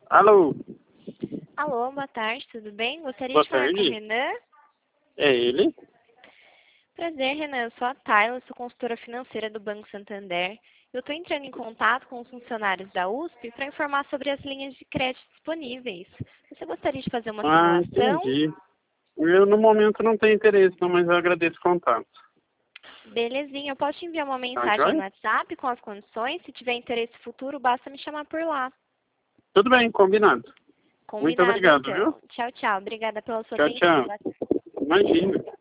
Alô, Alô, boa tarde, tudo bem? Gostaria boa de falar com o tarde. Renan. É ele? Prazer, Renan. Eu sou a Tayla, sou consultora financeira do Banco Santander. Eu estou entrando em contato com os funcionários da USP para informar sobre as linhas de crédito disponíveis. Você gostaria de fazer uma Ah, simulação? entendi. Eu, no momento, não tenho interesse, não, mas eu agradeço o contato. Belezinha, eu posso te enviar uma Tá, mensagem no joia? WhatsApp com as condições. Se tiver interesse futuro, basta me chamar por lá. Tudo bem, combinado. Muito Combinado, obrigado, viu? então. Tchau, tchau. Obrigada pela sua Tchau, atenção. tchau. Imagina.